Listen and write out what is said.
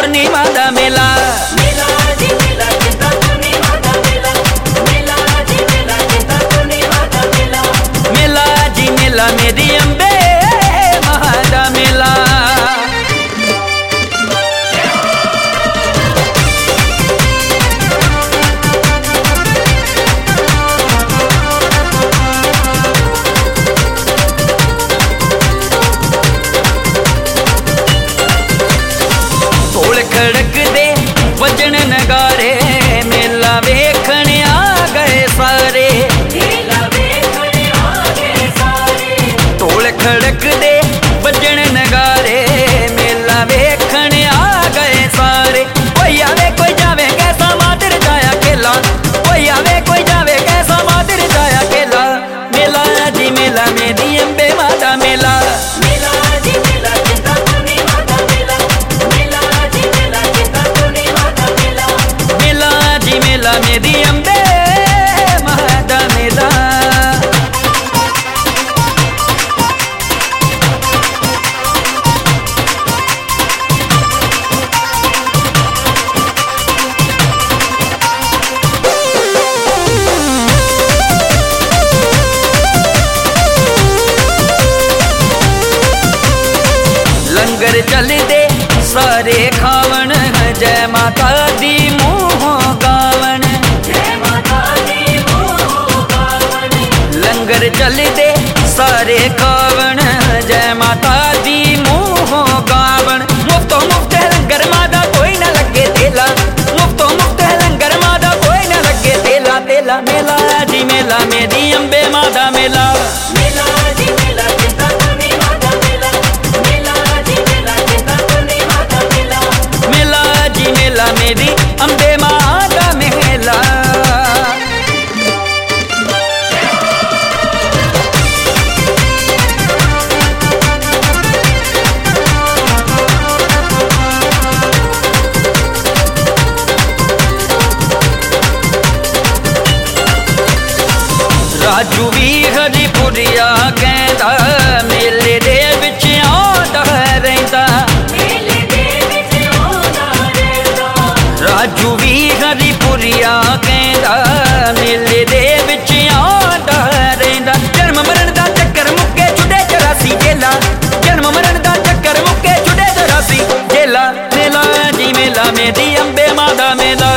पूर्णिमा दा मेला। मेला जी मेला चिंता पूर्णिमा दा मेला। मेला जी मेला चिंता पूर्णिमा दा मेला। मेला जी मेला मेरी अम्बे मां दा मेला। खड़क दे वजन नगारे मेला वेखण आ गए सारे। मेला वेखण आ गए सारे। ढोल खड़क दे वजन नगारे मेला वेखण आ गए सारे। कोई आवे कोई जावे कैसा मादर जाया खेला। कोई आवे कोई जावे कैसा मादर जाया खेला। मेला जी मेला मेरी अम्बे मां दा मेला। मेला जी मेला चिंता पूर्णिमा दा मेला। मेला जी मेला चिंता पूर्णिमा दा मेला। मेला जी मेला मेरी अम्बे मां दा मेला। लंगर चल दे सारे खावन जय माता दी मुँह गावन। जय माता दी मोह गावन। लंगर चल दे सारे खावन जय माता दी मुँह गावन। मुफ्तो मुफ्त है लंगर मादा कोई न लगे तेला। मुफ्तो मुफ्त है लंगर मादा कोई न लगे तेला। तेला मेला जी मेला मेरी अम्बे मादा मेला। मेला जी मेला चिंता पूर्णिमा दा मेला। मेला जी मेला चिंता पूर्णिमा दा मेला। मेला जी मेला मेरी अम्बे मां दा मेला। राजू भी हरिपुरिया कहंदा मेले दे विच आंदा रहिंदा। मेले दे विच आंदा रहिंदा। राजू भी हरिपुरिया कहंदा मेले दे विच आंदा रहिंदा। जन्म मरण दा चक्कर मुक्के छुड़े 84 जेला। जन्म मरण दा चक्कर मुक्के छुड़े 84 जेला। मेला जी मेला मेरी अम्बे मां दा मेला।